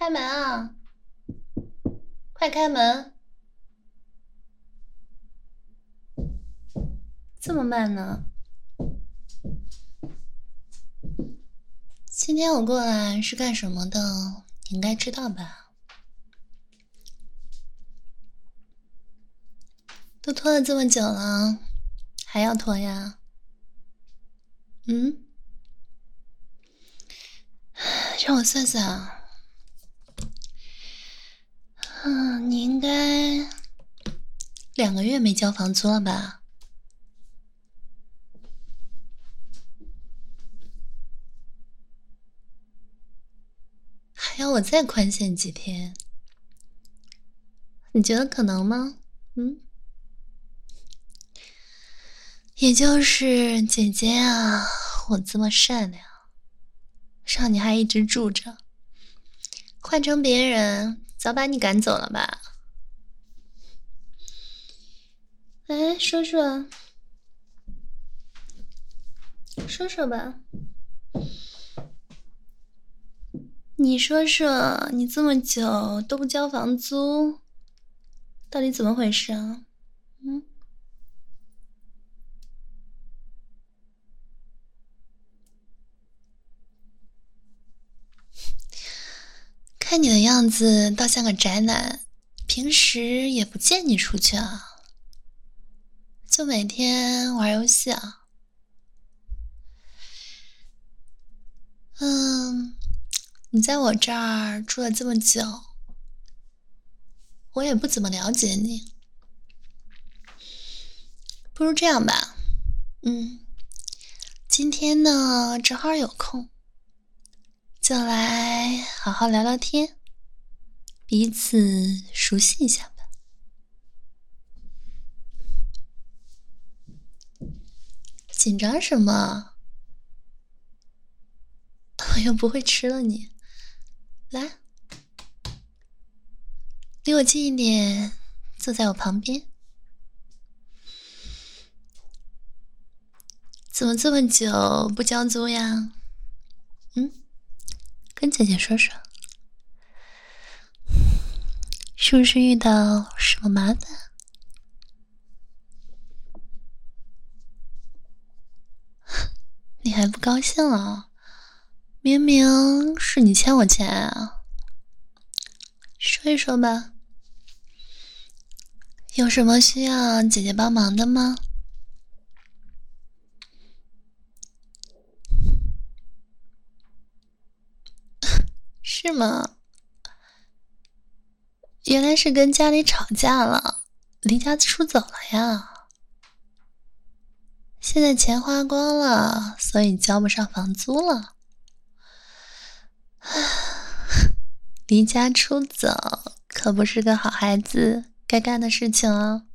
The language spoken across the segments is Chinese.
开门啊！快开门！这么慢呢？今天我过来是干什么的？你应该知道吧？都拖了这么久了，还要拖呀？让我算算啊。你应该2个月没交房租了吧？还要我再宽限几天？你觉得可能吗？也就是姐姐啊，我这么善良，让你还一直住着，换成别人早把你赶走了吧？来说说，说说吧。你说说，你这么久都不交房租，到底怎么回事啊？看你的样子倒像个宅男，平时也不见你出去啊，就每天玩游戏啊。你在我这儿住了这么久，我也不怎么了解你。不如这样吧，今天呢正好有空，就来好好聊聊天，彼此熟悉一下吧。紧张什么？我又不会吃了你。来，离我近一点，坐在我旁边。怎么这么久不交租呀？跟姐姐说说，是不是遇到什么麻烦？你还不高兴了？明明是你欠我钱啊！说一说吧，有什么需要姐姐帮忙的吗？是吗？原来是跟家里吵架了，离家出走了呀。现在钱花光了，所以交不上房租了。离家出走可不是个好孩子该干的事情哦。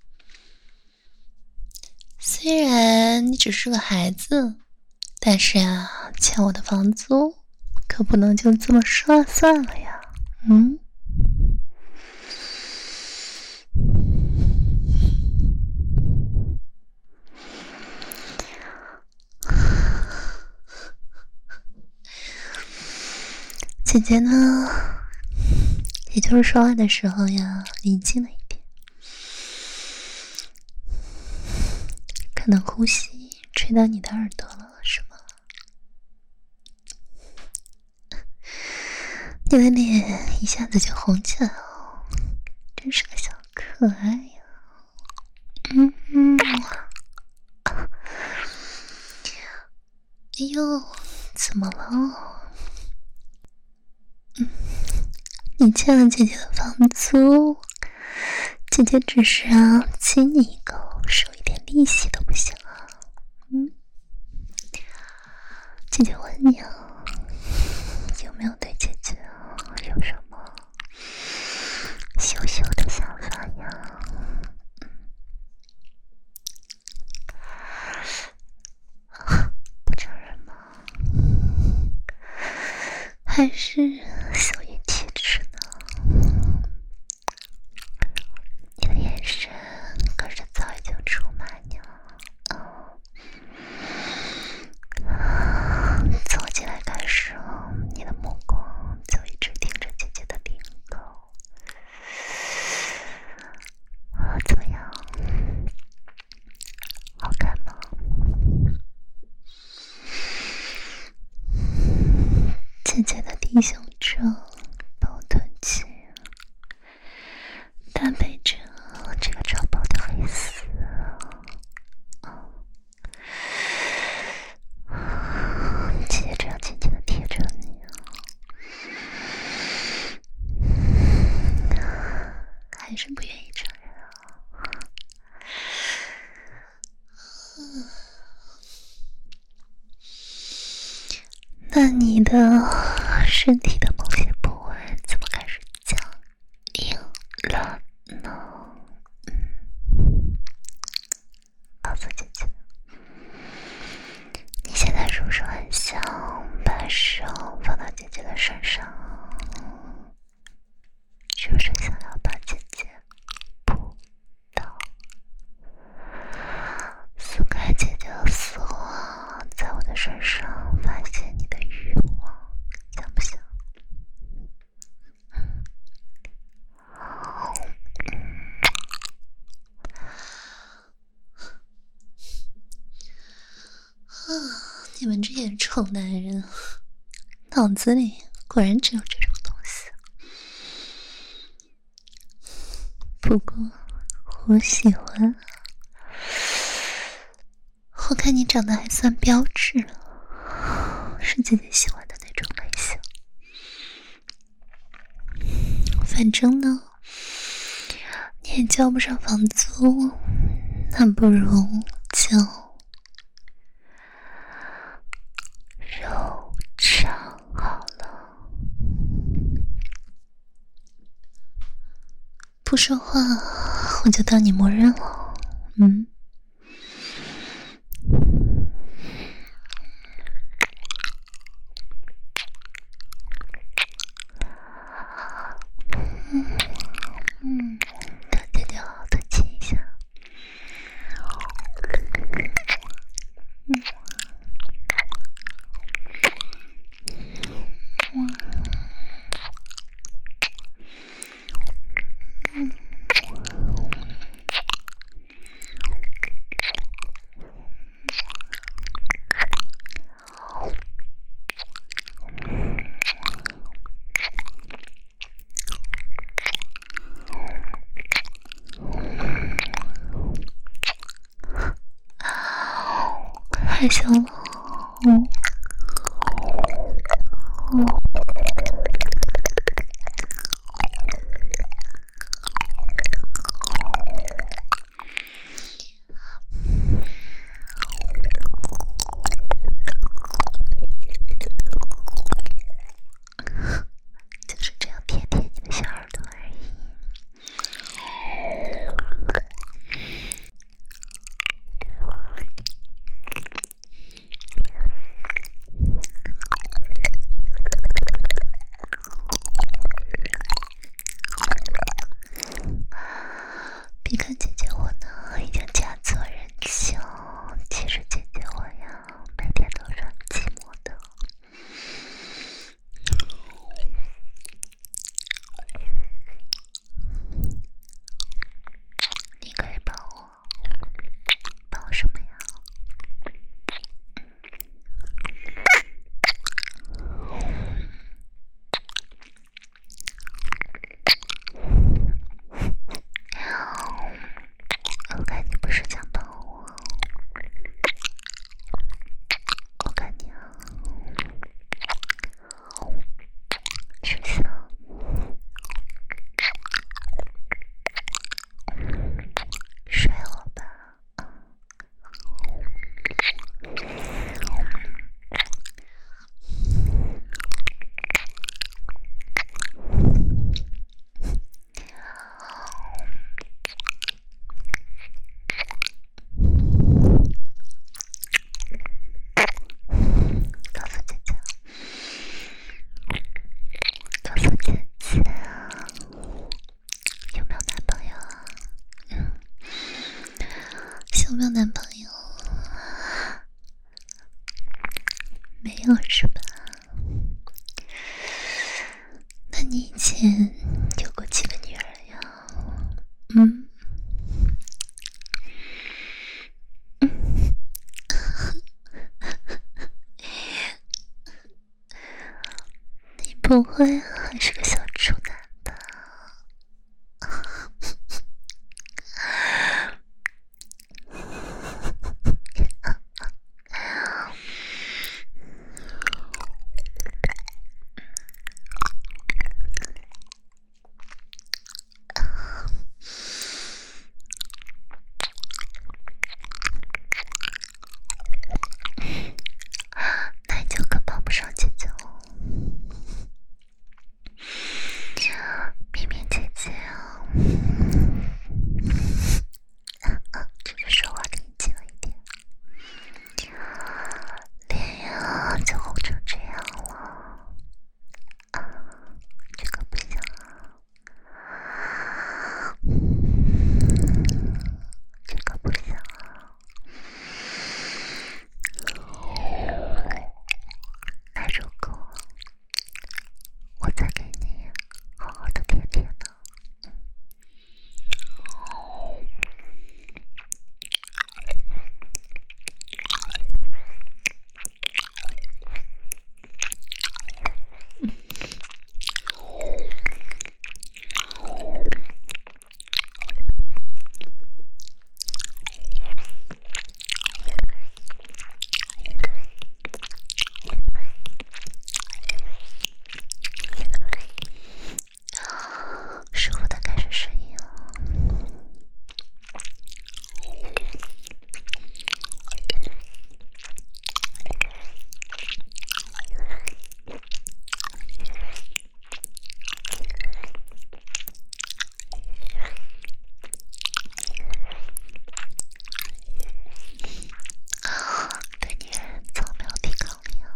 虽然你只是个孩子，但是啊，欠我的房租可不能就这么说了算了呀。姐姐呢，也就是说话的时候呀，离近了一点，可能呼吸吹到你的耳朵了，是吗？你的脸一下子就红起来了，真是个小可爱呀。哎呦，怎么了？你欠了姐姐的房租，姐姐只是亲你一口，收一点利息都不行啊。姐姐问你啊，有没有对姐姐有什么羞羞的想法呀？不承认吗？还是羞于启齿呢？你的眼神可是早已经出卖你了。从我进来开始，你的目光就一直盯着姐挺胸罩，抱臀肌，搭配着这个超薄的黑丝，姐姐这样紧紧的贴着你，还是不愿意承认啊？那你的身体的某些部位怎么开始僵硬了呢？告诉姐姐，你现在是不是很想把手放到姐姐的身上？是不是想要把姐姐扑倒，撕开姐姐的丝袜，在我的身上发泄你的欲望，想不想？你们这些臭男人，脑子里果然只有这种东西。不过我喜欢，我看你长得还算标致，是姐姐喜欢的那种类型。反正呢，你也交不上房租，那不如就肉偿好了。不说话，我就当你默认了。跟姐姐好好的亲一下。害羞了，就是这样贴贴你的小耳朵而已。别看姐姐我呢已经嫁作人妻，其实姐姐我呀每天都是很寂寞的。你可以帮我什么呀？我看你不是想帮我，我看你是想甩我吧？告诉姐姐，有没有男朋友啊？有没有男朋友？没有是吧？那你以前有过几个女人呀？你不会还是个小处男吧？奶酒可帮不上姐姐哦。绵绵姐姐啊，这个说话理解了一点，脸呀就红成这样了，这个不行啊，这个不行啊，那如果我再给你好好的舔舔呢？舒服的开始声音了。对女人从没有抵抗力啊。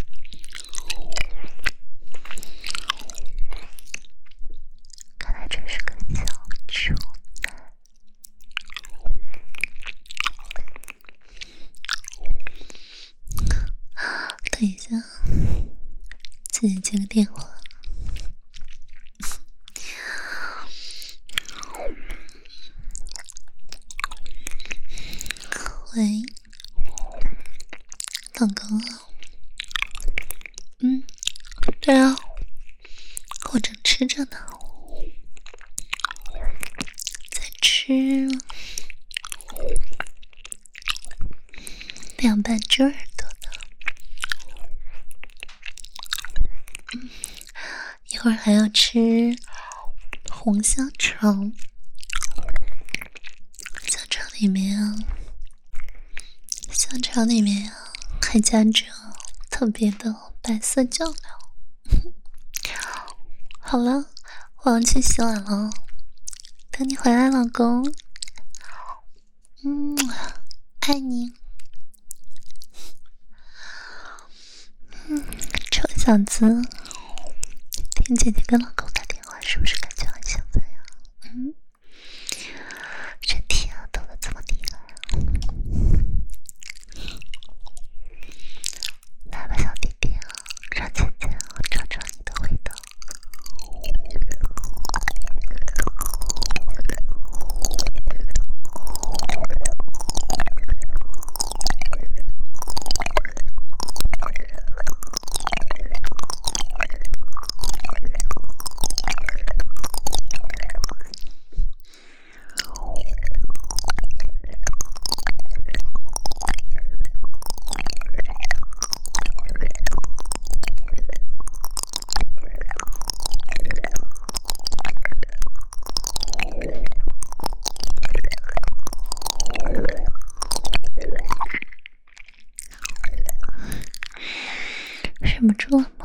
看来这是个小处男。等一下，自己接个电话。喂，老公啊。对啊，我正吃着呢，在吃凉拌猪耳朵呢。一会儿还要吃红香肠，香肠里面啊还夹着特别的白色酱料。好了，我要去洗碗了，等你回来，老公。爱你。臭小子，听姐姐跟老公打电话，是不是感觉很兴奋呀？身体啊抖得这么厉害啊！来吧，小弟弟啊，让姐姐尝尝你的味道。忍不住了吗？